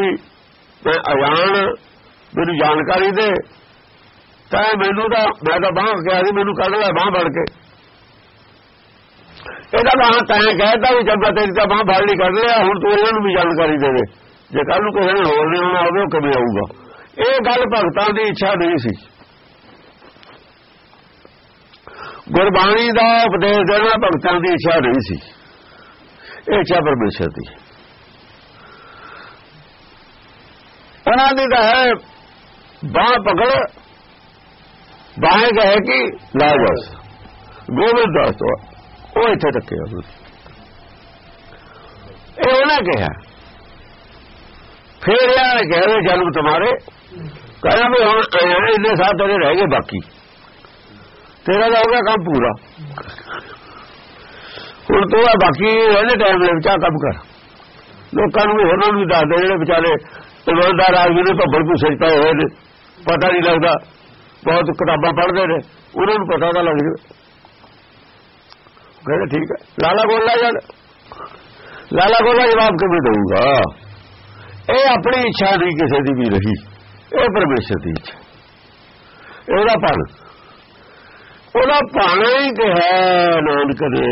मैं अजान मैनू जानकारी दे तैं मैनू मैं तो बांह कहा सी मैनू कढ़ लै बांह फड़ के ਇਹਦਾ ਬਾਹ ਤੈਂ ਕਹਿਤਾ ਵੀ ਜਦ ਤੇਰੀ ਤਾਂ ਬਾਂਹ ਫੜ ਲਈ ਕੱਢ ਲਿਆ ਹੁਣ ਤੂੰ ਇਹਨਾਂ ਨੂੰ ਵੀ ਜਾਣਕਾਰੀ ਦੇ ਦੇ ਜੇ ਕੱਲ ਨੂੰ ਕਿਸੇ ਨੇ ਹੋਰ ਨਹੀਂ ਆਉਣਾ ਹੋਵੇ ਉਹ ਕਿਵੇਂ ਆਊਗਾ। ਇਹ ਗੱਲ ਭਗਤਾਂ ਦੀ ਇੱਛਾ ਨਹੀਂ ਸੀ। ਗੁਰਬਾਣੀ ਦਾ ਉਪਦੇਸ਼ ਦੇਣਾ ਭਗਤਾਂ ਦੀ ਇੱਛਾ ਨਹੀਂ ਸੀ। ਇਹ ਇੱਛਾ ਪਰਮੇਸ਼ਰ ਦੀ। ਉਹਨਾਂ ਦੀ ਤਾਂ ਹੈ ਬਾਂਹ ਪਕੜ ਬਾਂਹ ਕਹੇ ਕਿ ਲਾ ਬਸ ਗੋਬਿੰਦ ਦਾਸ ਤੋਂ ਉਹ ਇੱਥੇ ਤੱਕੇ ਇਹ ਉਹਨੇ ਕਿਹਾ। ਫਿਰ ਇਹਨਾਂ ਨੇ ਕਿਹਾ ਜਨਮ ਤੁਹਾਰੇ ਕਹਿੰਦਾ ਵੀ ਹੁਣ ਇੰਨੇ ਸਾਲ ਤੇਰੇ ਰਹਿ ਗਏ ਬਾਕੀ ਤੇਰਾ ਤਾਂ ਹੋ ਗਿਆ ਕੰਮ ਪੂਰਾ ਹੁਣ ਤੂੰ ਆ ਬਾਕੀ ਇਹਨੇ ਟਾਈਮ ਦੇ ਵਿੱਚ ਆ ਕੰਮ ਕਰ। ਲੋਕਾਂ ਨੂੰ ਉਹਨਾਂ ਨੂੰ ਦੱਸਦੇ ਜਿਹੜੇ ਵਿਚਾਰੇ ਇਮਾਨਦਾਰ ਆਦਮੀ ਨੇ ਭੱਬਲ ਭੂਸੇ ਪਏ ਹੋਏ ਨੇ ਪਤਾ ਨਹੀਂ ਲੱਗਦਾ ਬਹੁਤ ਕਿਤਾਬਾਂ ਪੜ੍ਹਦੇ ਨੇ ਉਹਨਾਂ ਨੂੰ ਪਤਾ ਤਾਂ ਲੱਗ ਜਾਵੇ। कहते ठीक है लाला गोला यार लाला गोला जवाब किਵੇਂ देगा। ये अपनी इच्छा नहीं किसी की भी रही ये परमेश्वर की इच्छा। ਇਹਦਾ ਭਣ ਉਹਦਾ ਭਾਣਾ ਹੀ ਕਿਹਾ ਨਾਨਕ ਨੇ।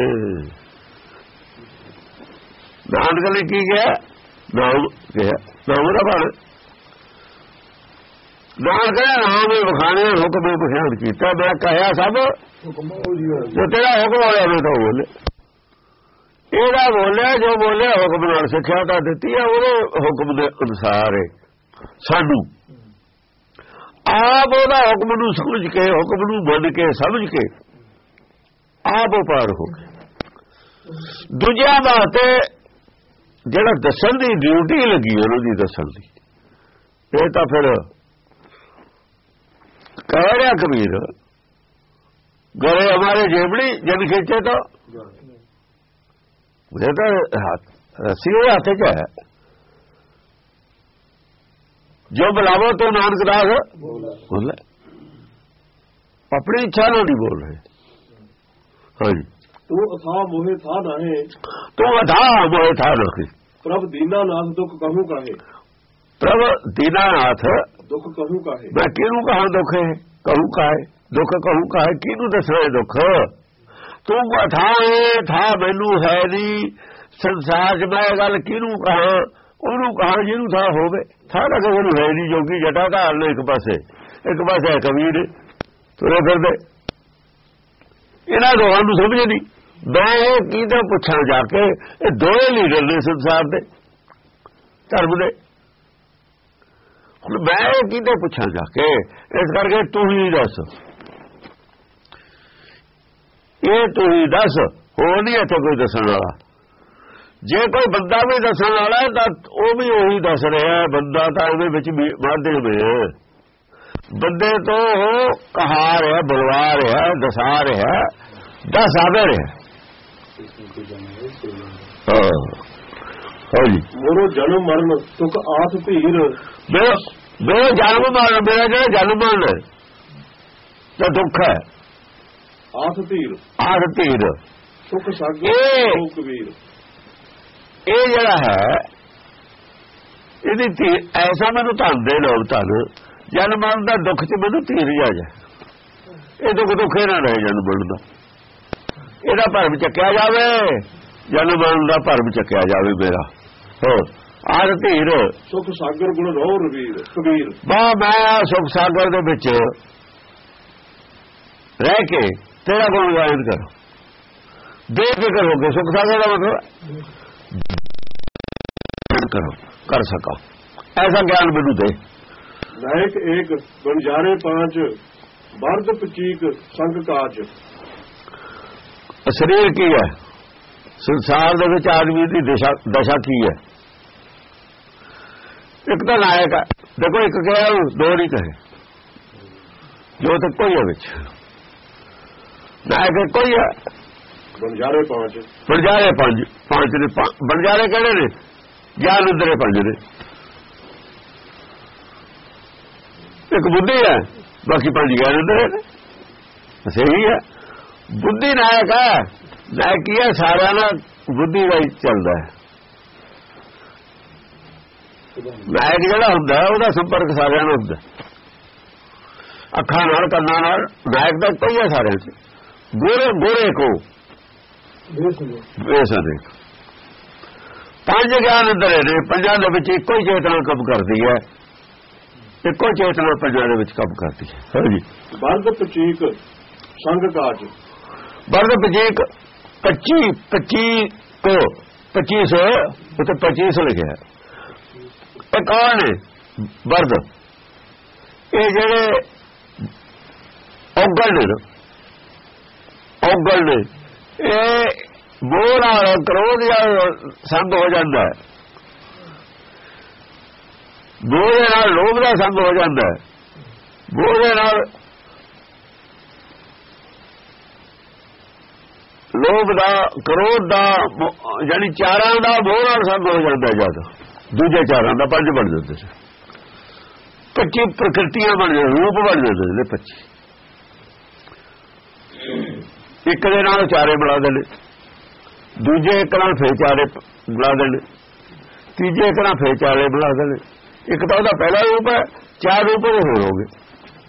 ਨਾਨਕ ਨੇ ਕੀ ਕਿਹਾ ਨਾਮ ਕਿਹਾ ਨਾਮ ਦਾ ਭਣ ਨਾਨਕ ਨੇ ਨਾਮ ਹੀ ਵਿਖਾਣੇ ਹੁਕਮ ਪਛਾਣ ਕੀਤਾ। ਮੈਂ ਕਹਿਆ ਸਭ जो तेरा हुक्म होया मैं तो बोले ਇਹਦਾ ਬੋਲਿਆ ਜੋ ਬੋਲਿਆ ਹੁਕਮ ਨਾਲ ਸਿੱਖਿਆ ਤਾਂ ਦਿੱਤੀ ਹੈ ਉਹਦੇ ਹੁਕਮ ਦੇ ਅਨੁਸਾਰ ਹੈ। ਸਾਨੂੰ ਆਪ ਉਹਦਾ ਹੁਕਮ ਨੂੰ ਸਮਝ ਕੇ ਹੁਕਮ ਨੂੰ ਮੰਨ ਕੇ ਸਮਝ ਕੇ ਆਪ ਉਪਾਰ ਹੋ ਗਏ। ਦੂਜਿਆਂ ਵਾਸਤੇ ਜਿਹੜਾ ਦੱਸਣ ਦੀ ਡਿਊਟੀ ਲੱਗੀ ਉਹਨਾਂ ਦੀ ਦੱਸਣ ਦੀ ਇਹ ਤਾਂ ਫਿਰ ਕਹਿ ਰਿਹਾ ਕਬੀਰ गए हमारे जेबड़ी जन खींचे तो मुझे तो रस्सी हुए हाथे क्या है जो बुलावो तो नानक दास बोले अपनी इच्छा नहीं बोल रहे। हाँ जी तू अथा मोहे था नाहे तू अथा मोहे था नाहे प्रभ दीनानाथ दुख कहूँ काहे प्रभ दीनानाथ दुख कहूँ काहे मैं किनू कहा दुख है कहूँ काहे दुख कहूँ काहे किनू दसना दुख तू अथा था मैनू है नहीं संसार च मैं गल किनू कहा ਉਹਨੂੰ कहा ਜਿਹਨੂੰ था होवे था ना किसी ਨੂੰ है नहीं जोगी जटा ढाल ने एक पासे है कबीर तुरे फिरदे ਇਹਨਾਂ ਦੋਹਾਂ ਨੂੰ ਸਮਝ ਨਹੀਂ। मैं किते पुछां जाके ये दोए लीडर ने संसार दे धर्म दे ਹੁਣ मैं किते पुछां जाके इस करके तू ही दस ਇਹ तू ही दस हो नहीं इत्थे कोई दसन वाला। जे कोई बंदा भी दसन वाला है तो वह भी उही दस रहा है। बंदा तो इहदे वाधे में बंदे तो कहा रहा बुलवा रहा दसा रहा दस आवे रहा। मोरो जन्म मरण सुख आस भीर मेरा जन्म मरण मेरा जो जन्म मरण तो दुख है आस धीर सुख सागर कबीर ये जड़ा है यदि ऐसा मैनू धन दे लोग धन जन्म मरण का दुख च मैनू धीर जा जाए ये दुख दुखे ना रहे जन्म मरण का ਇਹਦਾ ਭਰਮ ਚੱਕਿਆ ਜਾਵੇ ਜਨਮ ਮਰਨ ਦਾ ਭਰਮ ਚੱਕਿਆ ਜਾਵੇ ਮੇਰਾ ਹੋਰ ਆਰ ਧੀਰ ਸੁਖ ਸਾਗਰ ਗੁਣ ਰੋ ਰਵੀਰ ਕਬੀਰ ਬਾ ਮੈਂ ਸੁਖ ਸਾਗਰ ਦੇ ਵਿੱਚ ਰਹਿ ਕੇ ਤੇਰਾ ਗੁਣ ਗਾਇਨ ਕਰ ਬੇਫਿਕਰ ਹੋ ਕੇ ਸੁਖ ਸਾਗਰ ਦਾ ਮਤਲਬ करो कर सका ऐसा ज्ञान मैनू दे। नायक एक बंजारे पांच बर्द पचीक संग काज। शरीर की है संसार दे विच आदमी की दशा की है। एक तो नायक है देखो एक क्या दो नहीं कहे जो तो कोई है विच नायक कोई है बंजारे पांच पांच ने बंजारे कहने ने ज्ञान उधरे पंज ने एक बुद्धि है बाकी पंज ज्ञान उधरे ने सही है। बुद्धि नायक है नायक ही है सारा ना बुद्धि का ही चलता है। ਨਾਇਕ ਜਿਹੜਾ ਹੁੰਦਾ ਉਹਦਾ ਸੰਪਰਕ ਸਾਰਿਆਂ ਨਾਲ ਹੁੰਦਾ, ਅੱਖਾਂ ਨਾਲ ਕੰਨਾਂ ਨਾਲ। ਨਾਇਕ ਦਾ ਕੋਈ ਹੈ ਸਾਰਿਆਂ 'ਚ। ਗੋਰੇ ਕੋ ਬੇਸਨੇ ਪੰਜ ਗਿਆਨ ਅੰਦਰ ਨੇ, ਪੰਜਾਂ ਦੇ ਵਿੱਚ ਇੱਕੋ ਹੀ ਚੇਤਨਾ ਕੰਮ ਕਰਦੀ ਹੈ, ਇੱਕੋ ਚੇਤਨਾ ਪੰਜਾਂ ਦੇ ਵਿੱਚ ਕੰਮ ਕਰਦੀ ਹੈ। ਹਾਂਜੀ। ਬਰਦ ਪਚੀਕ ਸੰਗ ਕਾਜ, ਬਰਦ ਪਚੀਕ 25 ਕੋ 2500 ਉੱਥੇ 2500 ਲਿਖਿਆ। ਇਹ ਕੌਣ ਨੇ ਬਰਦ? ਇਹ ਜਿਹੜੇ ਔਗਲ ਨੇ, ਔਗਲ ਨੇ, ਇਹ ਮੋਹ ਨਾਲ ਕ੍ਰੋਧ ਜਾਂ ਸੰਗ ਹੋ ਜਾਂਦਾ ਹੈ, ਮੋਹ ਦੇ ਨਾਲ ਲੋਭ ਦਾ ਸੰਗ ਹੋ ਜਾਂਦਾ ਹੈ, ਮੋਹ ਦੇ ਨਾਲ ਲੋਭ ਦਾ ਕ੍ਰੋਧ ਦਾ ਯਾਨੀ ਚਾਰਾਂ ਦਾ ਮੋਹ ਨਾਲ ਸੰਗ ਹੋ ਜਾਂਦਾ। ਜਦ ਦੂਜੇ ਚਾਰਾਂ ਦਾ ਪੰਜ ਬਣ ਜਾਂਦੇ ਸੀ, 25 ਪ੍ਰਕਿਰਤੀਆਂ ਬਣ ਜਾਂਦੇ, ਰੂਪ ਬਣ ਜਾਂਦੇ ਨੇ 25। ਇੱਕ ਦੇ ਨਾਲ ਚਾਰੇ ਬਣਾ ਦੇਣੇ, ਦੂਜੇ ਇੱਕ ਨਾਲ ਫੇਰ ਚਾਰੇ ਬਣਾ ਦੇਣੇ, ਤੀਜੇ ਇੱਕ ਨਾਲ ਫੇਰ ਚਾਰੇ ਬਣਾ ਦੇਣੇ। ਇੱਕ ਤਾਂ ਉਹਦਾ ਪਹਿਲਾ ਰੂਪ ਹੈ, ਚਾਰ ਰੂਪ ਉਹ ਹੋਰ ਹੋ ਗਏ।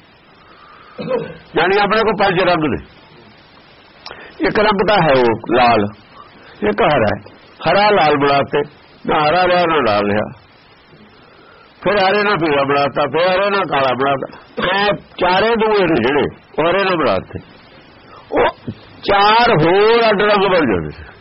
ਯਾਨੀ ਆਪਣੇ ਕੋਲ ਪੰਜ ਰੰਗ ਨੇ। ਇੱਕ ਰੰਗ ਤਾਂ ਹੈ ਉਹ ਲਾਲ, ਇੱਕ ਹਰਾ ਹੈ, ਹਰਾ ਲਾਲ ਬਣਾਤੇ, ਨਾ ਹਰਾ ਲਿਆ ਨਾ ਲਾਲ ਲਿਆ, ਫਿਰ ਹਰੇ ਨਾਲ ਪੀਲਾ ਬਣਾਤਾ, ਫਿਰ ਹਰੇ ਨਾਲ ਕਾਲਾ ਬਣਾਤਾ। ਚਾਰੇ ਦੂਏ ਨੇ ਜਿਹੜੇ ਉਹ ਹਰੇ ਨਾਲ ਬਣਾਤੇ, ਉਹ ਚਾਰ ਹੋਰ ਅੱਡ ਰੰਗ ਬਣ ਜਾਂਦੇ ਸੀ।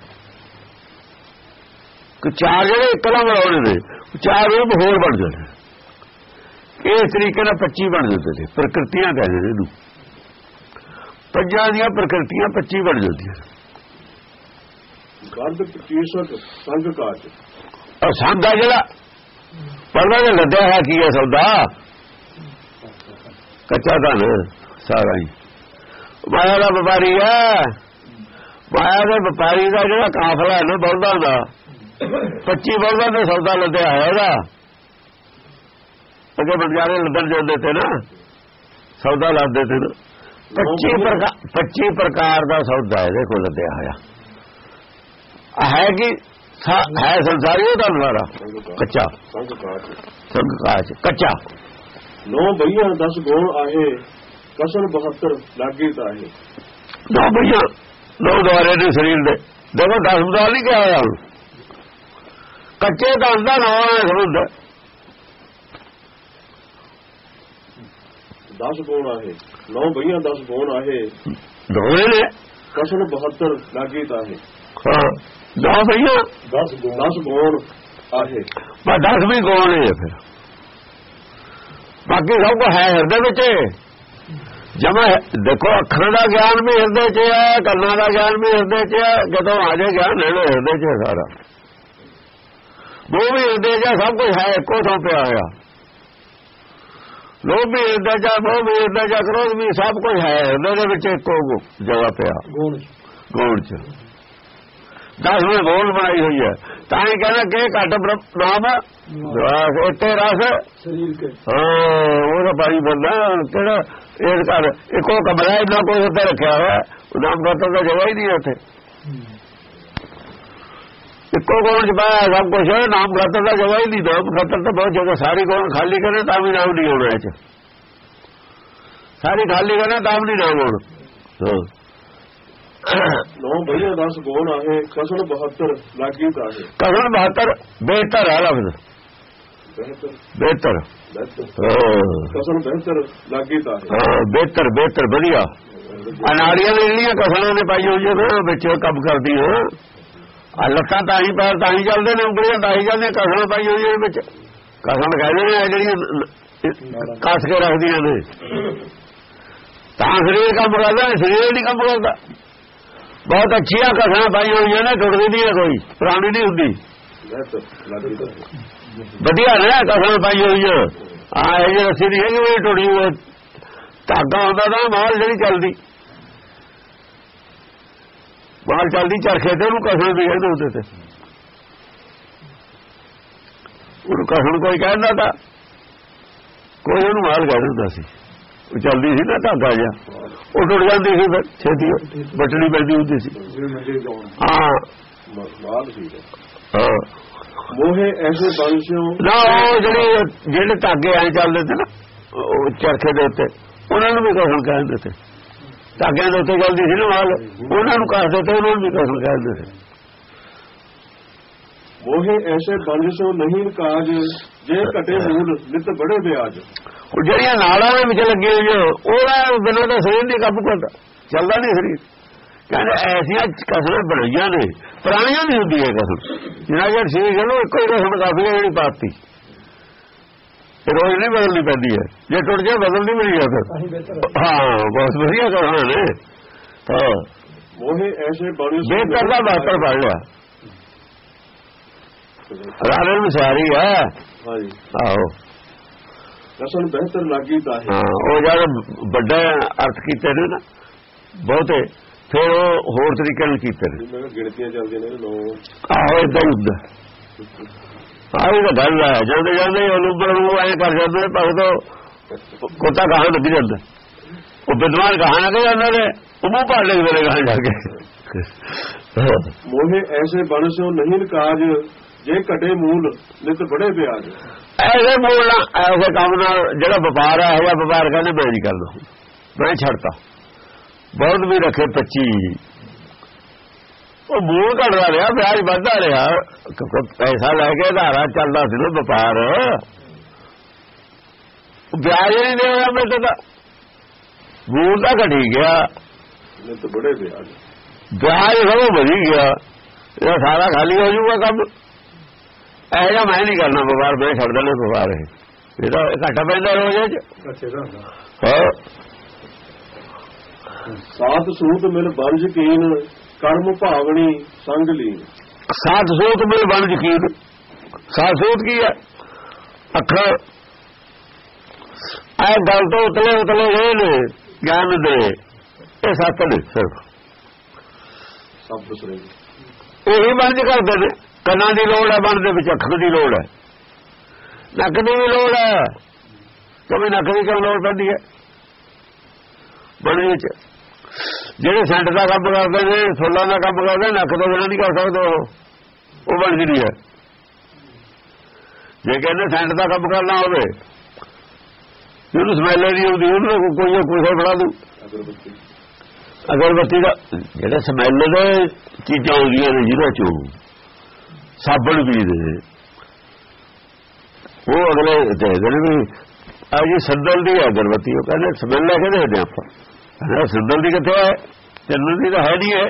ਚਾਰ ਜਿਹੜੇ ਇੱਕ ਨਾਲ ਬਣਾਉਣੇ ਨੇ, ਚਾਰ ਰੂਪ ਹੋਰ ਬਣ ਜਾਂਦੇ। ਇਸ ਤਰੀਕੇ ਨਾਲ 25 ਬਣ ਜਾਂਦੇ ਨੇ। ਪ੍ਰਕਿਰਤੀਆਂ ਕਹਿੰਦੇ ਨੇ ਇਹਨੂੰ, ਪੰਜਾਂ ਦੀਆਂ ਪ੍ਰਕਿਰਤੀਆਂ 25 ਬਣ ਜਾਂਦੀਆਂ। ਬਰਦ 25 ਸੰਗ ਕਾਜ, ਔਰ ਸੰਗ ਆ ਜਿਹੜਾ ਪਰਦਾ ਦੇ ਲੱਦਿਆ ਹੈ ਕੀ ਹੈ ਸੌਦਾ, ਕੱਚਾ ਧਨ ਸਾਰਾ ਹੀ। ਮਾਇਆ ਦਾ ਵਪਾਰੀ ਹੈ, ਮਾਇਆ ਦੇ ਵਪਾਰੀ ਦਾ ਜਿਹੜਾ ਕਾਫਲਾ ਹੈ ਨਾ ਬਲਦਾਂ ਦਾ, 25 ਬਲਦਾਂ ਦਾ ਸੌਦਾ ਲੱਦਿਆ ਹੈ ਇਹਦਾ। ਅੱਗੇ ਬੰਜਾਰੇ ਲੱਦਣ ਜਾਂਦੇ ਤੇ ਨਾ, ਸੌਦਾ ਲੱਦਦੇ ਤੇ ਨਾ, 25 ਪ੍ਰਕਾਰ ਦਾ ਸੌਦਾ ਇਹਦੇ ਕੋਲ ਲੱਦਿਆ ਹੋਇਆ ਹੈ। ਕਿ ਹੈ ਸੰਸਾਰੀ ਉਹਦਾ ਸਾਰਾ ਕੱਚਾ ਸੰਗ ਕਾਜ, ਕੱਚਾ। 9 ਬਈਆਂ 10 ਗੁਣ ਆਹੇ, ਕਸਰ 72 ਲਾਗੇ ਤਾਹੇ। 9 ਬਈਆਂ 9 ਦੁਆਰੇ ਦੇ ਸਰੀਰ ਦੇ, ਦੇਖੋ 10 ਦਾ ਨਹੀਂ ਕਿਹਾ ਹੋਇਆ, ਕੱਚੇ 10 ਦਾ ਨਾਮ ਹੈ ਸਮੁੰਦਰ। 10 ਗੁਣ ਆਹੇ, 9 ਬਈਆਂ 10 ਗੁਣ ਆਹੇ, ਦੋਵੇਂ ਨੇ, ਕਸਰ 72 ਲਾਗੇ ਤਾਹੇ। ਹਾਂ 10 ਬਈਆਂ 10 ਗੁਣ ਆਹੇ, ਬਸ 10 ਵੀ ਗੁਣ ਨੇ। ਫਿਰ ਬਾਕੀ ਸਭ ਕੁਝ ਹੈ ਹਿਰਦੇ ਵਿੱਚ ਜਮਾ। ਦੇਖੋ ਅੱਖਾਂ ਦਾ ਗਿਆਨ ਵੀ ਹਿਰਦੇ 'ਚ ਹੈ, ਕੰਨਾਂ ਦਾ ਗਿਆਨ ਵੀ ਹਿਰਦੇ 'ਚ ਹੈ। ਜਦੋਂ ਆ ਜਾਏ ਗਿਆਨ ਇਹਦਾ ਹਿਰਦੇ 'ਚ ਹੈ ਸਾਰਾ, ਉਹ ਵੀ ਹਿਰਦੇ 'ਚ ਸਭ ਕੁਝ ਹੈ, ਇੱਕੋ ਥਾਂ ਪਿਆ ਹੋਇਆ। ਲੋਭ ਵੀ ਹਿਰਦੇ 'ਚ, ਮੋਹ ਵੀ ਹਿਰਦੇ 'ਚ, ਕ੍ਰੋਧ ਵੀ, ਸਭ ਕੁਝ ਹੈ ਹਿਰਦੇ ਦੇ ਵਿੱਚ, ਇੱਕੋ ਜਗ੍ਹਾ ਪਿਆ ਗੁਣ 'ਚ। 10ਵੇਂ ਗੋਲ ਬਣਾਈ ਹੋਈ ਹੈ। ਤਾਂ ਹੀ ਕਹਿੰਦਾ ਕਿ ਘੱਟ ਨਾਮ ਇੱਥੇ ਰਸ ਸਰੀਰ ਕੇ। ਹਾਂ ਉਹ ਤਾਂ ਭਾਈ ਬੰਦਾ ਕਿਹੜਾ ਇਸ ਘਰ ਇੱਕੋ ਕਮਰਾ ਇੰਨਾ ਕੋਈ ਉੱਤੇ ਰੱਖਿਆ ਹੋਇਆ, ਨਾਮ ਕਰਤਾ ਤਾਂ ਜਗ੍ਹਾ ਹੀ ਨਹੀਂ ਉੱਥੇ। ਇੱਕੋ ਗੋਲ ਚ ਪਾਇਆ ਸਭ ਕੁਛ, ਨਾਮ ਕਰਤਾ ਤਾਂ ਜਗ੍ਹਾ ਹੀ ਨਹੀਂ। ਨਾਮ ਕਰਤਾ ਤਾਂ ਬਹੁਤ ਜਗ੍ਹਾ, ਸਾਰੀ ਗੋਲ ਖਾਲੀ ਕਰੇ ਤਾਂ ਵੀ ਨਾਮ ਨਹੀਂ ਹੋਣਾ ਇਹ ਚ, ਸਾਰੀ ਖਾਲੀ ਕਰੇ ਤਾਂ ਵੀ ਨਹੀਂ ਨਾਮ ਹੋਣਾ। 9 ਬਈਆਂ 10 ਗੁਣ ਆਹੇ, ਕਸਰ 72 ਲਾਗੇ ਤਾਹੇ। ਕਸਰ 72 ਬਿਹਤਰ ਹੈ ਲਫ਼ਜ਼, ਬਿਹਤਰ ਕਸਰ 72 ਲਾਗੇ ਤਾਹੇ। ਬਿਹਤਰ ਬਿਹਤਰ ਵਧੀਆ। ਅਨਾੜੀਆਂ ਵੀ ਜਿਹੜੀਆਂ ਕਸਰਾਂ ਨੇ ਪਾਈ ਹੋਈ ਨਾ ਵਿੱਚ ਕੰਮ ਕਰਦੀ ਹੋ, ਆ ਲੱਤਾਂ ਤਾਂ ਹੀ ਪੈਰ ਤਾਂ ਹੀ ਚੱਲਦੇ ਨੇ, ਉਂਗਲੀਆਂ ਤਾਂ ਹੀ ਚੱਲਦੀਆਂ, ਕਸਰਾਂ ਪਾਈ ਹੋਈ ਵਿੱਚ। ਕਸਰ ਕਹਿੰਦੇ ਨੇ ਜਿਹੜੀਆਂ ਕੱਸ ਕੇ ਰੱਖਦੀਆਂ ਨੇ, ਤਾਂ ਸਰੀਰ ਕੰਮ ਕਰਦਾ, ਸਰੀਰ ਨਹੀਂ ਕੰਮ ਕਰਦਾ। ਬਹੁਤ ਅੱਛੀਆਂ ਕਸਰਾਂ ਪਾਈ ਹੋਈਆਂ ਨੇ, ਟੁੱਟਦੀ ਨਹੀਂ ਹੈ ਕੋਈ, ਪੁਰਾਣੀ ਨਹੀਂ ਹੁੰਦੀ, ਵਧੀਆ ਨੇ ਕਸਰਾਂ ਪਾਈ ਹੋਈਆਂ। ਹਾਂ ਇਹ ਰੱਸੀ ਨਹੀਂ ਹੈਗੀ ਉਹ ਟੁੱਟੀ, ਉਹ ਧਾਗਾ ਹੁੰਦਾ ਤਾਂ ਮਾਲ ਜਿਹੜੀ ਚੱਲਦੀ, ਮਾਲ ਚੱਲਦੀ ਚਰਖੇ ਤੇ, ਉਹਨੂੰ ਕਸਰ ਵੀ ਕਹਿੰਦੇ ਹੁੰਦੇ ਤੇ। ਉਹਨੂੰ ਕਸਰ ਕੋਈ ਕਹਿੰਦਾ ਤਾਂ ਕੋਈ ਉਹਨੂੰ ਮਾਲ ਕਹਿ ਦਿੰਦਾ ਸੀ। ਉਹ ਚੱਲਦੀ ਸੀ ਨਾ ਧਾਗਾ ਜਿਹਾ, ਉਹ ਟੁੱਟ ਜਾਂਦੀ ਸੀ, ਫਿਰ ਛੇਤੀ ਬਟਣੀ ਪੈਂਦੀ ਹੁੰਦੀ ਸੀ। ਹਾਂ ਮੋਹੇ ਐਸੇ ਬੰਸਿਓ ਨਾ ਉਹ ਜਿਹੜੇ ਧਾਗੇ ਐ ਚੱਲਦੇ ਤੇ ਨਾ ਚਰਖੇ ਦੇ ਉੱਤੇ ਉਹਨਾਂ ਨੂੰ ਵੀ ਕਸਮ ਕਹਿੰਦੇ ਤੇ ਧਾਗਿਆਂ ਦੇ ਉੱਤੇ ਚੱਲਦੀ ਸੀ ਨਾ ਮਾਲ ਉਹਨਾਂ ਨੂੰ ਕੱਸਦੇ ਤੇ ਉਹਨਾਂ ਨੂੰ ਵੀ ਕਸਮ ਕਹਿੰਦੇ ਤੇ ਮੋਹੇ ਐਸੇ ਬੰਸਿਓ ਨਹੀਂ ਕਾਜ ਜੇ ਘਟੇ ਮੂਲ ਨਿਤ ਬੜੇ ਵਿਆਜ ਉਹ ਜਿਹੜੀਆਂ ਨਾਲਾਂ ਦੇ ਵਿੱਚ ਲੱਗੇ ਹੋਈਆਂ ਉਹਨਾਂ ਬਿਨਾਂ ਤਾਂ ਸਰੀਰ ਨਹੀਂ ਕਾਬੂ ਕਰਦਾ ਚੱਲਦਾ ਨਹੀਂ ਸਰੀਰ ਕਹਿੰਦੇ ਐਸੀਆਂ ਕਸਮਾਂ ਬਣਾਈਆਂ ਨੇ ਪੁਰਾਣੀਆਂ ਨਹੀਂ ਹੁੰਦੀ ਹੈ ਕਸਮ ਜਿੰਨਾ ਚਿਰ ਸੀ ਚਲੋ ਇੱਕੋ ਹੀ ਕਸਮ ਕਾਫੀ ਹੈ ਜਿਹੜੀ ਪਾਤੀ ਰੋਜ਼ ਨਹੀਂ ਬਦਲਣੀ ਪੈਂਦੀ ਹੈ ਜੇ ਟੁੱਟ ਜਾ ਬਦਲਣੀ ਮਿਲ ਜਾ ਫਿਰ ਹਾਂ ਬਹੁਤ ਵਧੀਆ ਕਹਾਣੀ ਨੇ ਹਾਂ ਮੋਹੇ ਐਸੇ ਬਣੇ ਬੇਹਤਰ ਦਾ ਬਾਤਰ ਪੜ ਲਿਆ ਰਾਣੇ ਨੂੰ ਸਾਰੀ ਹੈ ਹਾਂਜੀ ਆਹੋ ਕਸਮ ਬਿਹਤਰ ਲੱਗੀ ਤਾਂ ਹਾਂ ਉਹ ਜਦ ਵੱਡਾ ਅਰਥ ਕੀਤੇ ਨੇ ਨਾ ਬਹੁਤੇ ਫਿਰ ਉਹ ਹੋਰ ਤਰੀਕੇ ਨਾਲ ਕੀਤੇ ਨੇ ਮੈਂ ਗਿਣਤੀਆਂ ਚੱਲਦੀਆਂ ਨੇ 9 ਆਹੋ ਏਦਾਂ ਹੀ ਹੁੰਦਾ ਆਹੀ ਤਾਂ ਗੱਲ ਹੈ ਜਾਂਦੇ ਜਾਂਦੇ ਉਹਨੂੰ ਨੂੰ ਐਂ ਕਰ ਜਾਂਦੇ ਭਗਤੋ ਕੋਤਾ ਕਹਾਂ ਲੱਗ ਜਾਂਦਾ ਉਹ ਵਿਦਵਾਨ ਕਹਾਂ ਨਾ ਜਾਂਦਾ ਨੇ ਉਹ ਮੂੰਹ ਪਾੜ ਲੈ ਮੇਰੇ ਕਹਾਂ ਜਾ ਕੇ ਮੋਹੇ ਐਸੇ ਬਣਸੋ ਨਹੀਂ ਕਾਜ ਜੇ ਘਟੇ ਮੂਲ ਨਿਤ ਬੜੇ ਵਿਆਜ ਐਸੇ ਮੂਲ ਐਸੇ ਕੰਮ ਨਾਲ ਜਿਹੜਾ ਵਪਾਰ ਹੈ ਜਾਂ ਵਪਾਰ ਕਹਿੰਦੇ ਮੈਂ ਨਹੀਂ ਕਰਦਾ ਮੈਂ ਛੱਡਤਾ ਬਹੁਤ ਵੀ ਰੱਖੇ 25 ਉਹ ਮੂਲ ਘਟਦਾ ਰਿਹਾ ਵਿਆਜ ਵੱਧਦਾ ਰਿਹਾ ਪੈਸਾ ਲੈ ਕੇ ਆਧਾਰਾ ਚੱਲਦਾ ਸੀ ਨਾ ਵਪਾਰ ਵਿਆਜ ਨਹੀਂ ਦੇ ਹੋਇਆ ਮੇਰੇ ਤਾਂ ਮੂਲ ਤਾਂ ਘਟੀ ਗਿਆ ਨਿਤ ਬੜੇ ਵਿਆਜ ਵਿਆਜ ਸਭ ਵਧੀ ਗਿਆ ਇਹ ਸਾਰਾ ਖਾਲੀ ਹੋ ਜਾਊਗਾ ਕੰਮ ਇਹ ਜਿਹਾ ਮੈਂ ਨਹੀਂ ਕਰਨਾ ਵਪਾਰ ਮੈਂ ਛੱਡ ਦੇਣਾ ਵਪਾਰ ਇਹ ਤਾਂ ਘਾਟਾ ਪੈਂਦਾ ਰੋਜ਼ ਹਾਂ ਸਾਧ ਸੂਤ ਮਿਲ ਬਨ ਯਕੀਨ ਕਰਮ ਭਾਵਨੀ ਸੰਗ ਲੀਨ ਸਾਧ ਸੂਤ ਮਿਲ ਬਨ ਯਕੀਨ ਸਾਧ ਸੂਤ ਕੀ ਹੈ ਅੱਖਰ ਇਹ ਗੱਲ ਤੋਂ ਉਤਲੇ ਗਏ ਨੇ ਗਿਆਨ ਦੇ ਇਹ ਸੱਤ ਨੇ ਸਿਰਫ ਸਭ ਦਸਰੇ ਉਹੀ ਬੰਦ ਕਰਦੇ ਨੇ ਕੰਨਾਂ ਦੀ ਲੋੜ ਹੈ ਬੰਦ ਦੇ ਵਿੱਚ ਅੱਖਰ ਦੀ ਲੋੜ ਹੈ ਨੱਕ ਦੀ ਵੀ ਲੋੜ ਹੈ ਕਿਉਂਕਿ ਨੱਕ ਦੀ ਕਿਉਂ ਲੋੜ ਪੈਂਦੀ ਹੈ ਬਣ ਵਿੱਚ ਜਿਹੜੇ ਸੈਂਟ ਦਾ ਕੰਮ ਕਰਦੇ ਨੇ ਫੁੱਲਾਂ ਦਾ ਕੰਮ ਕਰਦੇ ਨੱਕ ਤੋਂ ਬਿਨਾਂ ਨਹੀਂ ਕਰ ਸਕਦੇ ਉਹ ਬਣ ਗਈ ਹੈ ਜੇ ਕਹਿੰਦੇ ਸੈਂਟ ਦਾ ਕੰਮ ਕਰਨਾ ਹੋਵੇ ਜਿਹਨੂੰ ਸਮੈਲ ਨਹੀਂ ਆਉਂਦੀ ਉਹਨੂੰ ਕੋਈ ਕੁਛ ਬਣਾ ਦੂ ਅਗਰਬੱਤੀ ਦਾ ਜਿਹੜੇ ਸਮੈਲ ਦੇ ਚੀਜ਼ਾਂ ਆਉਂਦੀਆਂ ਨੇ ਜਿਹਨਾਂ ਚੋਂ ਸਾਬਣ ਵੀ ਦੇ ਉਹ ਅਗਲੇ ਦੇਖਦੇ ਨੇ ਵੀ ਆ ਜੀ ਸੰਦਲ ਦੀ ਅਗਰਬੱਤੀ ਉਹ ਕਹਿੰਦੇ ਸਮੈਲ ਲੈ ਕੇ ਦੇਖਦੇ ਆਪਾਂ ਸੰਦਲ ਦੀ ਕਿੱਥੇ ਹੈ ਚੰਦਨ ਦੀ ਤਾਂ ਹੈ ਨਹੀਂ ਹੈ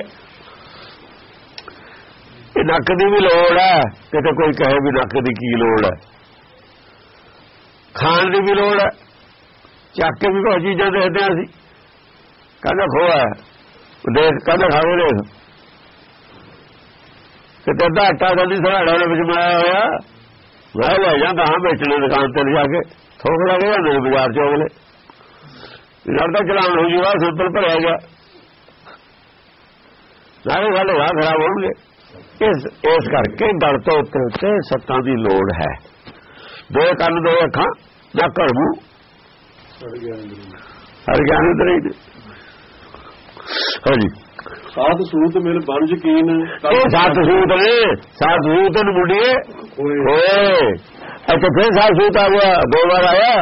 ਇਹ ਨੱਕ ਦੀ ਵੀ ਲੋੜ ਹੈ ਕਿਤੇ ਕੋਈ ਕਹੇ ਵੀ ਨੱਕ ਦੀ ਕੀ ਲੋੜ ਹੈ ਖਾਣ ਦੀ ਵੀ ਲੋੜ ਹੈ ਚੱਕ ਕੇ ਵੀ ਕੋਈ ਚੀਜ਼ਾਂ ਦੇਖਦੇ ਹਾਂ ਅਸੀਂ ਕਹਿੰਦਾ ਖੋਆ ਦੇਖ ਕਹਿੰਦਾ ਖਾਵੇ ਦੇਖ ਕਿਤੇ ਅੱਧਾ ਆਟਾ ਗੰਦੀ ਸਹਾੜਾ ਦੇ ਵਿੱਚ ਮਾਇਆ ਹੋਇਆ ਮੈਂ ਲੈ ਜਾਂਦਾ ਹਾਂ ਵੇਚਣੇ ਦੁਕਾਨ ਤੇ ਲਿਜਾ ਕੇ ਥੋਕ ਲੱਗ ਜਾਂਦੇ ਨੇ ਬਾਜ਼ਾਰ ਚ ਅਗਲੇ ਲੜਦਾ ਚਲਾਨ ਹੋ ਜੂਗਾ ਸਿੰਪਲ ਭਰਿਆ ਗਿਆ ਸਾਰੇ ਸਾਡੇ ਰਾਹ ਖਰਾਬ ਹੋਣਗੇ ਇਸ ਕਰਕੇ ਗਲ ਤੋਂ ਉੱਤੇ ਸੱਤਾਂ ਦੀ ਲੋੜ ਹੈ ਦੋ ਕੰਨ ਦੋ ਅੱਖਾਂ ਨਾ ਘੜੂ ਹਰ ਗਿਆਨ ਅੰਦਰ ਹੀ ਹਾਂਜੀ ਸਾਧ ਸੂਤ ਮਿਲ ਬਨ ਯਕੀਨ ਸਾਧ ਸੂਤ ਨੇ ਸਾਧ ਸੂਤ ਨੂੰ ਮੁੰਡੀਏ ਹੋਏ ਅੱਛਾ ਫਿਰ ਸਾਧ ਸੂਤ ਆ ਗਿਆ 2 ਵਾਰ ਆਇਆ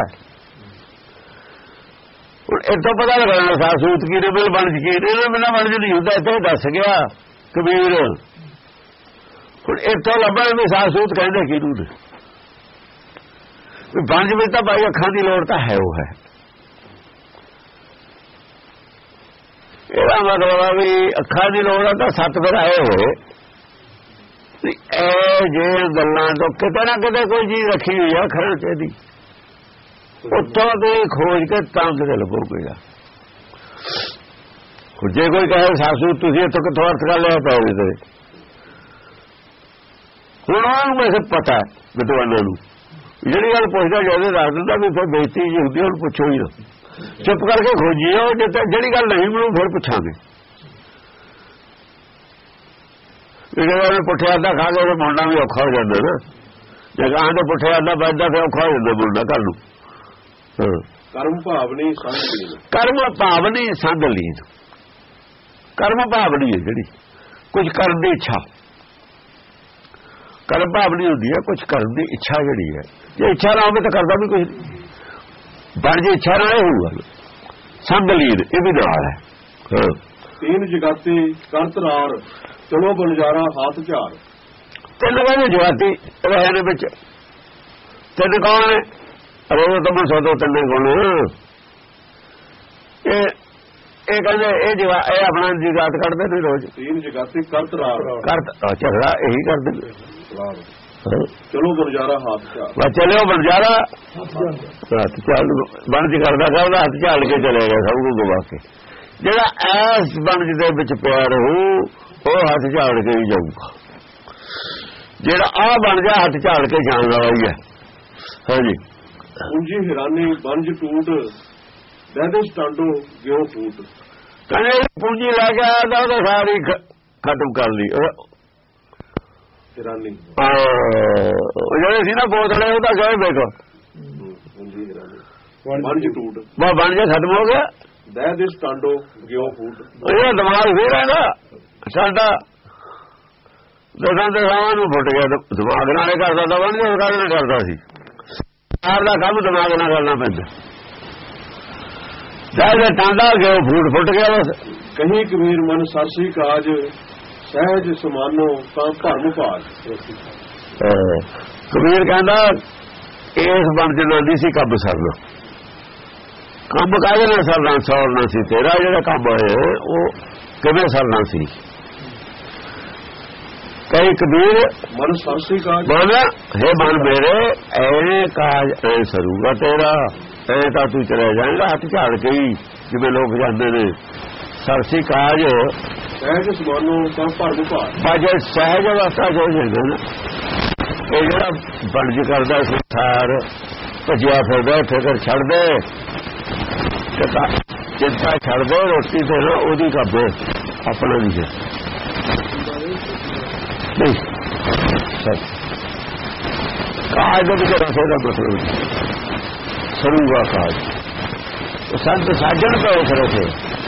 ਹੁਣ ਇੱਥੋਂ ਪਤਾ ਲੱਗਣਾ ਸਾਧ ਸੂਤ ਕੀ ਨੇ ਮਿਲ ਬਨ ਯਕੀਨ ਇਹਨਾਂ ਬਿਨਾਂ ਬਣ ਨਹੀਂ ਹੁੰਦਾ ਇੱਥੇ ਦੱਸ ਗਿਆ ਕਬੀਰ ਹੁਣ ਇੱਥੋਂ ਲੱਭਣ ਵੀ ਸਾਧ ਸੂਤ ਕਹਿੰਦੇ ਕਿਹਨੂੰ ਨੇ ਬਣ ਵਿੱਚ ਤਾਂ ਭਾਈ ਅੱਖਾਂ ਦੀ ਲੋੜ ਤਾਂ ਹੈ ਉਹ ਹੈ ਇਹਦਾ ਮਤਲਬ ਆ ਵੀ ਅੱਖਾਂ ਦੀ ਲੋੜ ਆ ਤਾਂ 7 ਫਿਰ ਆਏ ਹੋਏ ਇਹ ਜੇ ਗੱਲਾਂ ਤੋਂ ਕਿਤੇ ਨਾ ਕਿਤੇ ਕੋਈ ਚੀਜ਼ ਰੱਖੀ ਹੋਈ ਆ ਖਰੜ ਚਾਹੀਦੀ ਉੱਥੋਂ ਦੀ ਖੋਜ ਕੇ ਤਾਂ ਕਿਤੇ ਲੱਭੋਗੇਗਾ ਜੇ ਕੋਈ ਕਹੇ ਸਾਸੂ ਤੁਸੀਂ ਇੱਥੋਂ ਕਿੱਥੋਂ ਅਰਥ ਕਰ ਲਿਆ ਪਾਓਗੇ ਤੇ ਹੁਣ ਉਹਨੂੰ ਵੈਸੇ ਪਤਾ ਵਿਦਵਾਨਾਂ ਨੂੰ ਜਿਹੜੀ ਗੱਲ ਪੁੱਛਦਾ ਜਾਂਦੇ ਦੱਸ ਦਿੰਦਾ ਵੀ ਫਿਰ ਬੇਇੱਜ਼ਤੀ ਜੀ ਹੁੰਦੀ ਹੁਣ ਪੁੱਛੋ ਹੀ ਨਾ ਚੁੱਪ ਕਰਕੇ ਖੋਜੀਓ ਜਿਹੜੀ ਗੱਲ ਨਹੀਂ ਮਿਲੂ ਫਿਰ ਪੁੱਛਾਂਗੇ ਜਿਹੜੇ ਪੁੱਠਿਆ ਅੱਧਾ ਖਾ ਕੇ ਉਹਦਾ ਮੁੰਡਾ ਵੀ ਔਖਾ ਹੋ ਜਾਂਦਾ ਨਾ ਜੇ ਗਾਂ ਦੇ ਪੁੱਠਿਆ ਅੱਧਾ ਵੱਜਦਾ ਫਿਰ ਔਖਾ ਹੋ ਜਾਂਦਾ ਮੁੰਡਾ ਘਰ ਨੂੰ ਕਰਮ ਭਾਵਨੀ ਸੰਗ ਲੀਨ ਕਰਮ ਭਾਵਨੀ ਸੰਗ ਲੀਨ ਕਰਮ ਭਾਵਨੀ ਹੈ ਜਿਹੜੀ ਕੁਝ ਕਰਨ ਦੀ ਇੱਛਾ ਕਰਮ ਭਾਵਨੀ ਹੁੰਦੀ ਹੈ ਕੁਝ ਕਰਨ ਦੀ ਇੱਛਾ ਜਿਹੜੀ ਹੈ। ਜੇ ਇੱਛਾ ਨਾ ਹੋਵੇ ਤਾਂ ਕਰਦਾ ਵੀ ਕੁਝ ਨਹੀਂ। ਬਣ ਜੇ ਇੱਛਾ ਨਾਲ ਹੋਊਗਾ ਸੰਗਲੀਨ ਇਹ ਵੀ ਨਾਲ ਹੈ। ਤੀਨ ਜਗਾਤੀ ਕਰਤਰਾਰ ਚਲੋ ਬਨਜਾਰਾ ਹੱਥ ਝਾੜ। ਤਿੰਨ ਕਹਿੰਦੇ ਜਗਾਤੀ ਰਹੇ ਨੇ ਵਿੱਚ। ਤਿੰਨ ਕੌਣ ਨੇ? ਅਰੇ ਤਾਂ ਸੋਦੋ ਤਿੰਨੇ ਕੌਣ? ਇਹ ਕਹਿੰਦੇ ਇਹ ਆਪਣਾ ਜਗਾਤ ਕੱਢਦੇ ਨੇ ਰੋਜ਼। ਤੀਨ ਜਗਾਤੀ ਕਰਤਰਾਰ ਝਗੜਾ ਇਹੀ ਕਰਦੇ ਨੇ। ਚਲੋ ਬਨਜਾਰਾ ਹੱਥ ਝਾੜ। ਚਲਿਓ ਬਨਜਾਰਾ ਹੱਥ ਝਾੜ ਬਣਜ ਕਰਦਾ ਕਰਦਾ ਹੱਥ ਝਾੜ ਕੇ ਚਲੇ ਗਿਆ ਸਭ ਨੂੰ ਗਵਾ ਕੇ। ਜਿਹੜਾ ਐਸ ਬਣਜ ਦੇ ਵਿੱਚ ਪਿਆ ਰਹੂ ਉਹ ਹੱਥ ਝਾੜ ਕੇ ਹੀ ਜਾਊਗਾ। ਜਿਹੜਾ ਆ ਬਣ ਜਾ ਹੱਥ ਝਾੜ ਕੇ ਜਾਣ ਵਾਲਾ ਹੀ ਹੈ। ਹਾਂਜੀ ਪੂੰਜੀ ਹਿਰਾਨੀ ਬੰਜ ਟੂਟ ਦੇਦੇ ਸਟਾਂਡੋ ਗਿਓ ਫੂਟ। ਕਹਿੰਦੇ ਪੂੰਜੀ ਲੈ ਕੇ ਆਇਆ ਤਾਂ ਉਹਦਾ ਸਾਰੀ ਖਤਮ ਕਰ ਲਈ ਹਿਰਾਨੀ। ਜਿਹੜੇ ਸੀ ਨਾ ਬੋਤਲੇ ਉਹਦਾ ਗਏ ਵੇਖੋ ਪੂੰਜੀ ਹਿਰਾਨੀ ਬੰਜ ਟੂਟ ਬਣ ਜਾ ਖਤਮ ਹੋ ਗਿਆ। ਦੇਦੇ ਸਟਾਂਡੋ ਗਿਓ ਫੂਟ। ਇਹ ਦਿਮਾਗ ਫੇਰ ਹੈ ਨਾ ਸਾਡਾ ਦਸਾਂ ਦਸਾਵਾਂ ਨੂੰ ਫੁੱਟ ਗਿਆ। ਦਿਮਾਗ ਨਾਲੇ ਕਰਦਾ ਤਾਂ ਬਣ ਜਾ ਕਾਹਦੇ ਨਾਲ ਕਰਦਾ ਸੀ। ਸਾਰ ਦਾ ਕੰਮ ਦਿਮਾਗ ਨਾਲ ਕਰਨਾ ਪੈਂਦਾ। ਜਦ ਟਾਂਡਾ ਗਿਆ ਫੂਟ ਫੁੱਟ ਗਿਆ ਬਸ। ਕਹੀਂ ਕਬੀਰ ਮਨ ਸਾਸੀ ਕਾਜ ਸਹਿਜ ਸਮਾਨੋ ਤਾਂ ਭਰਮ ਭਾਜ। ਕਬੀਰ ਕਹਿੰਦਾ ਇਸ ਬਣ ਜਨਾਨੀ ਸੀ ਕੰਮ ਸਰਨਾ। ਕੰਮ ਕਾਹਦੇ ਨਾਲ ਸਰਨਾ? ਸੌਰਨਾ ਸੀ ਤੇਰਾ ਜਿਹੜਾ ਕੰਮ ਹੈ ਉਹ ਕਿਵੇਂ ਸਰਨਾ ਸੀ? ਕਈ ਕਬੀਰ ਮਨ ਸਾਸੀ ਕਾਜ ਮਨ ਹੈ ਮਨ ਮੇਰੇ ਐ ਕਾਜ ਐ ਸਰੂਗਾ ਤੇਰਾ। ਐ ਤਾਂ ਤੂੰ ਚਲੇ ਜਾਏਗਾ ਹੱਥ ਝਾੜ ਕੇ ਹੀ ਜਿਵੇਂ ਲੋਕ ਜਾਂਦੇ ਨੇ। ਸਰਸੀ ਕਾਜ ਸਹਿਜ ਸਮਾਨੋ ਤਾਂ ਭਰਮ ਭਾਜ। ਬਾਜੇ ਸਹਿਜ ਅਵਸਥਾ ਜੋ ਜਾਂਦਾ ਨਾ ਇਹ ਜਿਹੜਾ ਬਣਜ ਕਰਦਾ ਸੰਸਾਰ ਭਜਿਆ ਫਿਰਦਾ ਫਿਕਰ ਛੱਡ ਦੇ ਚਿੰਤਾ ਛੱਡ ਦੇ। ਰੋਟੀ ਤੇ ਨਾ ਉਹਦੀ ਕਾਬੇ ਆਪਣਾ ਨਹੀਂ ਹੈ। ਕਾਜ ਦੇ ਵਿੱਚ ਰਸੇ ਦਾ ਮਤਲਬ ਸਰੂਗਾ ਕਾਜ। ਸੰਤ ਸਾਜਣ ਪੈ ਉਸ ਰਸੇ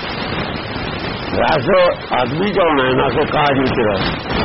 ਰਸ ਆਦਮੀ ਚਾਉਣਾ ਨਾ ਸੋ ਕਾਜ ਵਿੱਚ ਰਸ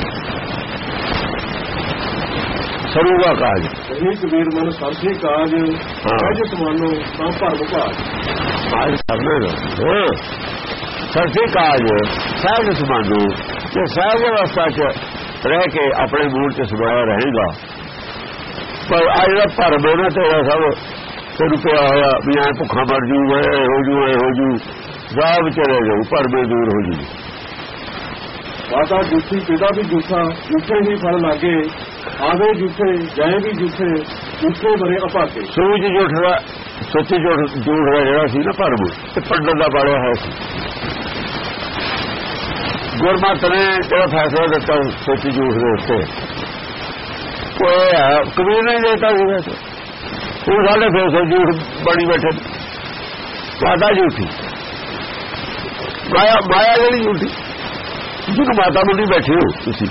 ਸਰੂਗਾ ਕਾਜ। ਕਹੀਂ ਕਬੀਰ ਮਨ ਸਾਸੀ ਕਾਜ ਸਹਿਜ ਸਮਾਨੋ ਤਾਂ ਭਰਮ ਭਾਜ। ਕਾਜ ਕਰਨਾ ਸਰਸੀ ਕਾਜ ਸਹਿਜ ਸਮਾਨੋ ਜੇ ਸਹਿਜ ਅਵਸਥਾ ਚ ਰਹਿ ਕੇ ਆਪਣੇ ਮੂਲ ਚ ਸਮਾਇਆ ਰਹੇਗਾ। ਪਰ ਆ ਜਿਹੜਾ ਭਰਮ ਹੈ ਨਾ ਤੇਰਾ ਸਭ ਤੈਨੂੰ ਪਿਆ ਹੋਇਆ ਵੀ ਐ ਭੁੱਖਾ ਮਰ ਜੂ ਹੋ ਜੂ ਸਭ ਚਲੇ ਜਾਊ ਭਰਮੇ ਦੂਰ ਹੋ ਜੂ। ਮਾਤਾ ਜੂਠੀ ਪਿਤਾ ਵੀ ਜੂਠਾ ਜੂਠੇ ਹੀ ਫਲ ਲਾਗੇ ਆਵੇ ਜੂਠੇ ਜਾਏ ਵੀ ਜੂਠੇ ਜੂਠੇ ਬਰੇ ਅਪਾਕੇ। ਸੂਝ ਜੂਠਾ ਸੱਚੀ ਝੂਠ ਜਿਹੜਾ ਸੀ ਨਾ ਭਰਮ ਤੇ ਪੰਡਤ ਦਾ ਪਾਲਿਆ ਹੋਇਆ ਸੀ। ਗੁਰਮਤਿ ਨੇ ਜਿਹੜਾ ਫੈਸਲਾ ਦਿੱਤਾ ਸੱਚੀ ਝੂਠ ਦੇ ਉੱਤੇ ਉਹ ਕਬੀਰ ਨੇ ਦਿੱਤਾ ਸੀ। ਵੈਸੇ ਉਹ ਸਾਡੇ ਫੈਸਲੇ ਝੂਠ ਬਣੀ ਬੈਠੇ। ਮਾਤਾ ਝੂਠੀ ਮਾਇਆ ਜਿਹੜੀ ਝੂਠੀ ਜਿਹਨੂੰ ਮਾਤਾ ਮੰਨੀ ਬੈਠੇ ਹੋ ਤੁਸੀਂ।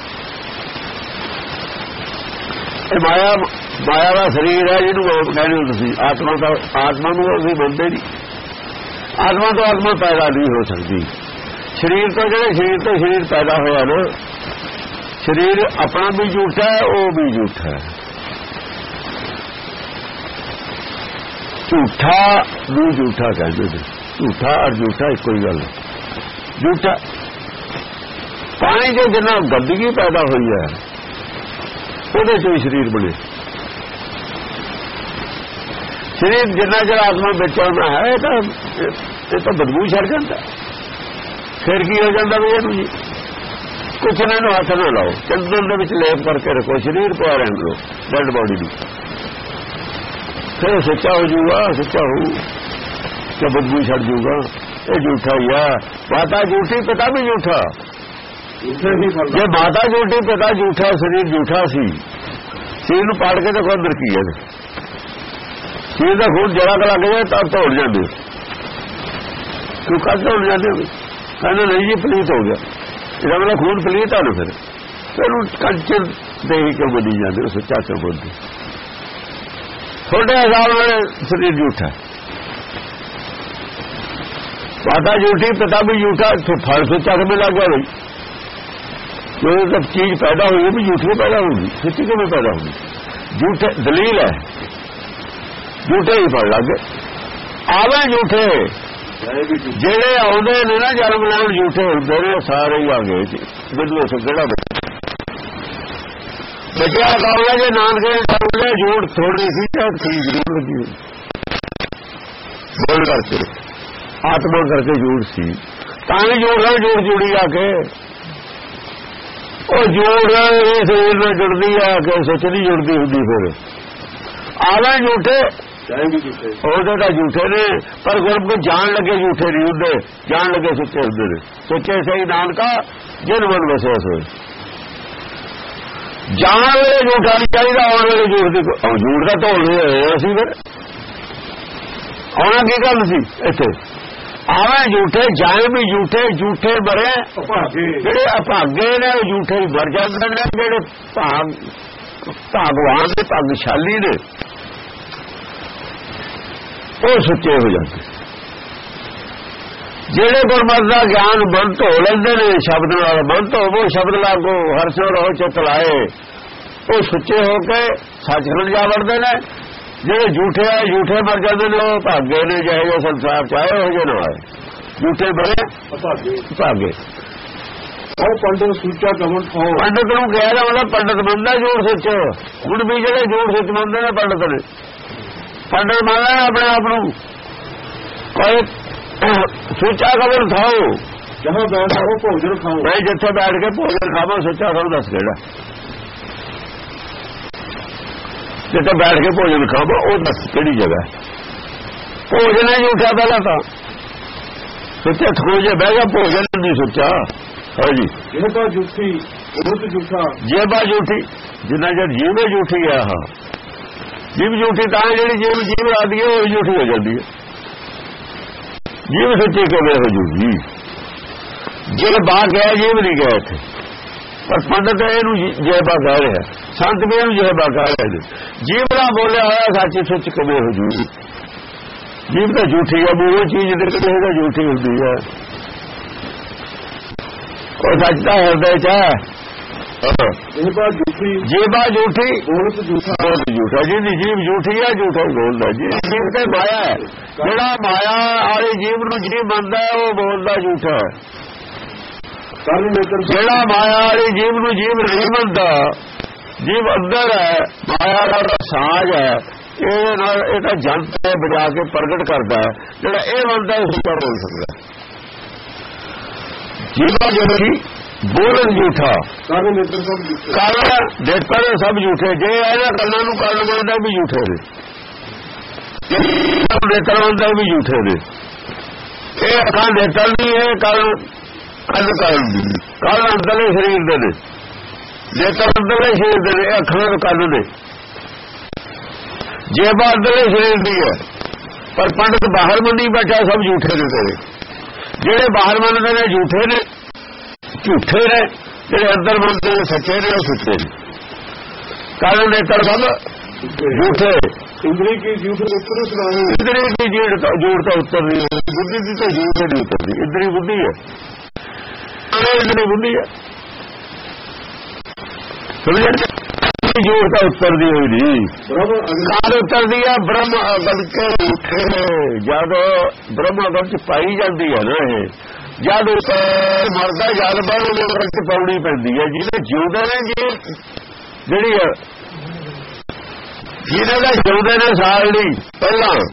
ਇਹ ਮਾਇਆ ਦਾ ਸਰੀਰ ਹੈ ਜਿਹਨੂੰ ਕਹਿੰਦੇ ਹੋ ਤੁਸੀਂ। ਆਤਮਾ ਨੂੰ ਅਸੀਂ ਮੰਨਦੇ ਨਹੀਂ। ਆਤਮਾ ਤੋਂ ਆਤਮਾ ਪੈਦਾ ਨਹੀਂ ਹੋ ਸਕਦੀ। ਸਰੀਰ ਤੋਂ ਜਿਹੜੇ ਸਰੀਰ ਪੈਦਾ ਹੋਇਆ ਨਾ ਸਰੀਰ ਆਪਣਾ ਵੀ ਝੂਠਾ ਹੈ ਉਹ ਵੀ ਝੂਠਾ ਹੈ। ਝੂਠਾ ਨੂੰ ਝੂਠਾ ਕਹਿੰਦੇ ਨੇ। ਝੂਠਾ ਔਰ ਝੂਠਾ ਇੱਕੋ ਹੀ ਗੱਲ ਹੈ। ਝੂਠਾ ਪਾਣੀ ਦੇ ਜਿੰਨਾ ਗੰਦਗੀ ਪੈਦਾ ਹੋਈ ਹੈ ਉਹਦੇ ਚੋਂ ਹੀ ਸਰੀਰ ਬਣੇ। ਸਰੀਰ ਜਿੰਨਾ ਜਿਹੜਾ ਆਤਮਾ ਵਿੱਚ ਆਉਂਦਾ ਹੈ ਇਹ ਤਾਂ ਬਦਬੂ ਛੱਡ ਜਾਂਦਾ। ਫਿਰ ਕੀ ਹੋ ਜਾਂਦਾ ਵੀ ਇਹਨੂੰ ਜੀ ਕੁਛ ਨਾ ਇਹਨੂੰ ਹੱਥ ਨਾ ਲਾਓ। ਚੰਦਨ ਦੇ ਵਿੱਚ ਲੇਪ ਕਰਕੇ ਰੱਖੋ ਸਰੀਰ ਪਿਆ ਰਹਿਣ ਦਿਓ ਡੈਡ ਬੋਡੀ ਨੂੰ। ਫਿਰ ਸੱਚਾ ਹੋ ਜਾਊਗਾ। ਸੱਚਾ ਹੋਊ ਕਿ ਬਦਬੂ ਛੱਡ ਜਾਊਗਾ। ਇਹ ਝੂਠਾ ਹੀ ਆ। ਮਾਤਾ ਝੂਠੀ ਪਿਤਾ ਵੀ ਝੂਠਾ। ਜੇ ਮਾਤਾ ਝੂਠੀ ਪਿਤਾ ਝੂਠਾ ਸਰੀਰ ਝੂਠਾ ਸੀ। ਸਰੀਰ ਨੂੰ ਪਾੜ ਕੇ ਤਾਂ ਕੋਈ ਅੰਦਰ ਕੀ ਹੈ। ਸਰੀਰ ਦਾ ਖੂਨ ਜਰਾ ਕੁ ਲੱਗ ਜਾਏ ਤਾਂ ਤੋੜ ਜਾਂਦੇ। ਕਿਉਂ ਕਦ ਤੋੜ ਜਾਂਦੇ? ਕਹਿੰਦੇ ਨਹੀਂ ਜੀ ਪਲੀਤ ਹੋ ਗਿਆ। ਇਹਦਾ ਮਤਲਬ ਖੂਨ ਪਲੀਤ ਆ ਨਾ। ਫਿਰ ਉਹਨੂੰ ਕੰਚਨ ਦੇ ਹੀ ਕਿਉਂ ਬਣੀ ਜਾਂਦੇ? ਸੱਚਾ ਕਿਉਂ ਬੋਲਦੇ? ਤੁਹਾਡੇ ਹਿਸਾਬ ਨਾਲ ਸਰੀਰ ਝੂਠਾ। ਮਾਤਾ ਝੂਠੀ ਪਿਤਾ ਵੀ ਝੂਠਾ। ਫਲ ਸੱਚਾ ਕਿਵੇਂ ਲੱਗ ਗਿਆ ਬਈ? जो जब चीज पैदा हुई भी झूठी पैदा होगी, सच्ची किਵੇਂ पैदा होगी? झूठे दलील है, झूठे ही पढ़ लग आवे झूठे ਜਿਹੜੇ ਆਉਂਦੇ ਨੇ ਨਾ ਜਨਮ ਲੈਣ ਝੂਠੇ ਹੁੰਦੇ ਨੇ ਸਾਰੇ ਹੀ ਆ ਗਏ। ਮੈਨੂੰ ਕਿਹੜਾ ਬੱਚਿਆ ਕਹੂਗਾ ਜੇ ਨਾਨਕੇ ਨੇ ਝੂਠ ਥੋੜੀ ਸੀ ਤਾਂ ਠੀਕ ਜ਼ਰੂਰ ਲੱਗੀ ਬੋਲ ਕਰਕੇ ਆਤਮਾ ਕਰਕੇ ਝੂਠ ਸੀ ਤਾਂ ਹੀ ਝੂਠ ਜੁੜੀ ਆ ਕੇ ਉਹ ਝੂਠ ਇਹ ਸਰੀਰ ਨਾਲ ਜੁੜਦੀ ਆ ਕਿ ਸੱਚ ਨਹੀਂ ਜੁੜਦੀ ਹੁੰਦੀ। ਫਿਰ ਆਵੇ ਝੂਠੇ ਉਹਦੇ ਤਾਂ ਝੂਠੇ ਨੇ ਪਰ ਗੁਰਮੁਖ ਜਾਣ ਲੱਗੇ ਝੂਠੇ ਨਹੀਂ ਹੁੰਦੇ, ਜਾਣ ਲੱਗੇ ਸੱਚੇ ਹੁੰਦੇ ਨੇ। ਸੱਚੇ ਸਹੀ ਨਾਨਕਾ ਜਿਨ ਮਨ ਵਸਿਆ ਸੋਏ। ਜਾਣ ਵੇਲੇ ਝੂਠਾ ਨਹੀਂ ਚਾਹੀਦਾ, ਆਉਣ ਵੇਲੇ ਝੂਠ ਦੀ ਝੂਠ ਦਾ ਢੋਲ ਹੋਏ ਅਸੀਂ। ਫਿਰ ਆਉਣਾ ਕੀ ਗੱਲ ਸੀ ਇੱਥੇ? ਆਵੇਂ ਝੂਠੇ ਜਾਏ ਵੀ ਝੂਠੇ, ਝੂਠੇ ਮਰੇ ਜਿਹੜੇ ਅਭਾਗੇ ਨੇ ਉਹ ਝੂਠੇ ਹੀ ਮਰ ਜਾਂਦੇ ਨੇ। ਜਿਹੜੇ ਭਗਵਾਨ ਦੇ ਭਾਗਸ਼ਾਲੀ ਨੇ ਉਹ ਸੱਚੇ ਹੋ ਜਾਂਦੇ। ਜਿਹੜੇ ਗੁਰਮਤਿ ਦਾ ਗਿਆਨ ਮਨ ਧੋ ਲੈਂਦੇ ਨੇ ਸ਼ਬਦ ਨਾਲ, ਮਨ ਧੋਵੋ ਸ਼ਬਦ ਲਾਗੋ ਹਰ ਸੋ ਰਹੋ ਚਿਤ ਲਾਏ, ਉਹ ਸੱਚੇ ਹੋ ਕੇ ਸੱਚਖੰਡ ਜਾ ਵੜਦੇ ਨੇ। ਜਿਹੜੇ ਝੂਠੇ ਆ ਝੂਠੇ ਮਰ ਜਾਂਦੇ ਨੇ, ਉਹ ਭਾਗੇ ਨੇ ਜਿਹੇ ਜਿਹੇ ਸੰਸਾਰ ਚਾਹੇ ਹੋ ਜੇ ਨਾ ਆਏ ਝੂਠੇ ਬਣੇ ਭਾਗੇ। ਉਹ ਪੰਡਤ ਸੂਚਾ ਕਮਨ ਪੰਡਤ ਨੂੰ ਕਿਹਾ ਜਾ ਮਤਲਬ ਪੰਡਤ ਬੰਦਾ ਝੂਠ ਸੱਚ। ਹੁਣ ਵੀ ਜਿਹੜੇ ਝੂਠ ਸੱਚ ਮੰਨਦੇ ਨੇ ਪੰਡਤ ਨੇ, ਪੰਡਤ ਮੰਨਦਾ ਆਪਣੇ ਆਪ ਨੂੰ। ਕੋਈ ਸੂਚਾ ਖਬਰ ਖਾਓ ਜਹਾਂ ਬੈਠੋ ਭੋਜਨ ਖਾਓ, ਮੈਂ ਜਿੱਥੇ ਬੈਠ ਕੇ ਭੋਜਨ ਖਾਵਾਂ ਸੱਚਾ ਖਬਰ ਦੱਸ ਕਿਹੜਾ ਜਿੱਥੇ ਬੈਠ ਕੇ ਭੋਜਨ ਖਾਵਾਂ ਉਹ ਦੱਸ ਕਿਹੜੀ ਜਗ੍ਹਾ। ਭੋਜਨ ਹੀ ਝੂਠਾ ਪਹਿਲਾਂ ਤਾਂ ਸੱਚੇ ਖੋਜੇ ਬਹਿ ਗਿਆ ਭੋਜਨ ਨਹੀਂ ਸੱਚਾ। ਹਾਂਜੀ ਇਹ ਤਾਂ ਝੂਠੀ ਉਹ ਝੂਠਾ ਜੇਬਾ ਝੂਠੀ ਜਿੰਨਾ ਚਿਰ ਜੀਵ ਝੂਠੀ ਆ। ਹਾਂ ਜੀਵ ਝੂਠੀ ਤਾਂ ਜਿਹੜੀ ਜੀਵ ਆਦੀ ਹੈ ਉਹ ਝੂਠੀ ਹੋ ਜਾਂਦੀ ਹੈ। ਜੀਵ ਸੱਚੇ ਕਿਵੇਂ ਹੋ ਜੂਗੀ? ਜੇ ਬਾਹਰ ਗਿਆ ਜੀਵ ਨਹੀਂ ਗਿਆ ਇੱਥੇ, ਪਰ ਪੰਡਤ ਇਹਨੂੰ ਜੇਬਾ ਕਹਿ ਰਿਹਾ, ਸੰਤ ਵੀ ਇਹਨੂੰ ਜੇਬਾ ਕਹਿ ਰਹੇ ਨੇ। ਜੀਵ ਦਾ ਬੋਲਿਆ ਹੋਇਆ ਸੱਚ ਸੱਚ ਕਿਵੇਂ ਹੋ ਜੂਗੀ? ਜੀਵ ਤਾਂ ਝੂਠੀ ਹੈ, ਉਹ ਚੀਜ਼ ਨਿਕਲੇਗਾ ਝੂਠੀ ਹੁੰਦੀ ਹੈ। ਉਹ ਸੱਚ ਤਾਂ ਹਿਰਦੇ ਚ ਹੈ। ਜੇਬਾ ਝੂਠੀ ਬੋਲਤ ਝੂਠਾ, ਬੋਲਤ ਝੂਠਾ। ਜਿਹਦੀ ਜੀਵ ਝੂਠੀ ਹੈ ਝੂਠਾ ਹੀ ਬੋਲਦਾ। ਜੀਵ ਤੇ ਮਾਇਆ ਹੈ, ਜਿਹੜਾ ਮਾਇਆ ਵਾਲੀ ਜੀਵ ਨੂੰ ਜੀਵ ਮੰਨਦਾ ਉਹ ਬੋਲਦਾ ਝੂਠਾ। ਜਿਹੜਾ ਮਾਇਆ ਵਾਲੀ ਜੀਵ ਨੂੰ ਜੀਵ ਨਹੀਂ ਮੰਨਦਾ, ਜੀਵ ਅੰਦਰ ਹੈ, ਮਾਇਆ ਦਾ ਸਾਜ ਹੈ, ਇਹਦੇ ਨਾਲ ਇਹ ਤਾਂ ਜਨਤਾ ਬਜਾ ਕੇ ਪ੍ਰਗਟ ਕਰਦਾ ਹੈ। ਜਿਹੜਾ ਇਹ ਮੰਨਦਾ ਉਹ ਸੱਚਾ ਬੋਲ ਸਕਦਾ। ਜੀਵਾ ਝੂਠੀ ਬੋਲਣ ਝੂਠਾ, ਕਾਰਨ ਨੇਤਰ ਸਭ ਝੂਠੇ। ਜੇ ਇਹਨਾਂ ਕੰਨਾਂ ਨੂੰ ਕਾਰਨ ਮੰਨਦਾ ਵੀ ਝੂਠੇ ਨੇ, ਨੇਤਰ ਮੰਨਦਾ ਵੀ ਝੂਠੇ ਨੇ। ਇਹ ਅੱਖਾਂ ਨੇਤਰ ਨਹੀਂ ਹੈ, ਕਾਰਨ ਕਾਰਨ ਅੰਦਰਲੇ ਸਰੀਰ ਦੇ ਨੇ, ਨੇਤਰ ਅੰਦਰਲੇ ਸਰੀਰ ਦੇ ਨੇ, ਅੱਖਾਂ ਦੇ ਕੰਨ ਨੇ। ਜੇਬਾਂ ਅੰਦਰਲੇ ਸਰੀਰ ਦੀ ਹੈ, ਪਰ ਪੰਡਤ ਬਾਹਰ ਮੰਨੀ ਬੈਠਾ ਸਭ ਝੂਠੇ ਨੇ ਤੇਰੇ। ਜਿਹੜੇ ਬਾਹਰ ਮੰਨਦੇ ਨੇ ਝੂਠੇ ਨੇ, ਝੂਠੇ ਨੇ। ਜਿਹੜੇ ਅੰਦਰ ਮੰਨਦੇ ਨੇ ਸੱਚੇ ਨੇ, ਉਹ ਸੱਚੇ ਨੇ। ਕਾਰਨ ਨੇਤਰ ਸਭ ਝੂਠੇ। ਇੰਦਰੀ ਕੀ ਜੂਠ ਉੱਤਰ ਸੁਣਾਈ, ਇੰਦਰੀ ਦੀ ਜੀੜ ਤਾਂ ਉੱਤਰ ਨਹੀਂ, ਬੁੱਧੀ ਦੀ ਤਾਂ ਜੂਠ ਨਹੀਂ ਉਤਰਦੀ। ਇੰਦਰੀ ਬੁੱਧੀ ਹੈ, ਇੰਦਰੀ ਬੁੱਧੀ ਹੈ, ਸਮਝ ਜੋੜ ਤਾਂ ਉੱਤਰਦੀ ਹੋਈ ਨਹੀਂ। ਕਾਲ ਉੱਤਰਦੀ ਹੈ ਬ੍ਰਹਮ ਅਗਲ ਕੇ ਉੱਠੇ। ਜਦ ਬ੍ਰਹਮ ਅਗਲ ਚ ਪਾਈ ਜਾਂਦੀ ਹੈ ਨਾ, ਇਹ ਜਦ ਮਰਦਾ ਜਦ ਬਾਹਰ ਚ ਪਾਉਣੀ ਪੈਂਦੀ ਹੈ। ਜਿਹਦੇ ਜਿਉਂਦੇ ਨੇ ਜਿਹੜੀ ਜਿਹਨਾਂ ਦਾ ਜਿਉਂਦੇ ਨੇ ਸਾਲ ਨਹੀਂ ਪਹਿਲਾਂ